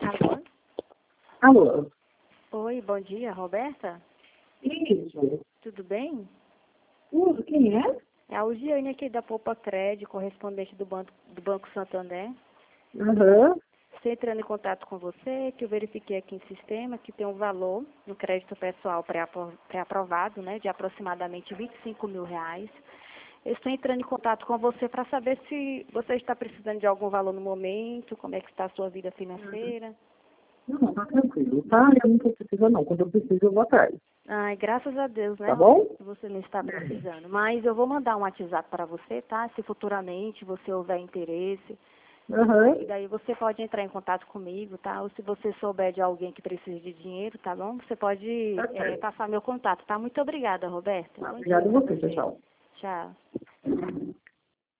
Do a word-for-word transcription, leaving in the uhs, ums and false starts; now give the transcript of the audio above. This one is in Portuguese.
Alô? Alô? Oi, bom dia, Roberta? Isso. Tudo bem? Uh, quem é? É a Ugiane aqui da Poupa Crédito, correspondente do Banco, do Banco Santander. Aham. Estou entrando em contato com você, que eu verifiquei aqui em sistema que tem um valor no crédito pessoal pré-apro- pré-aprovado, né, de aproximadamente vinte e cinco mil reais. Eu estou entrando em contato com você para saber se você está precisando de algum valor no momento, como é que está a sua vida financeira. Não, tá tranquilo, tá? Eu não tô precisando não. Quando eu preciso, eu vou atrás. Ai, graças a Deus, né? Tá bom? Você não está precisando. Mas eu vou mandar um WhatsApp para você, tá? Se futuramente você houver interesse. Aham. E daí você pode entrar em contato comigo, tá? Ou se você souber de alguém que precisa de dinheiro, tá bom? Você pode Tá eh, certo. passar meu contato, tá? Muito obrigada, Roberta. Bom dia Obrigada a pra você, tchau, tchau. Tchau.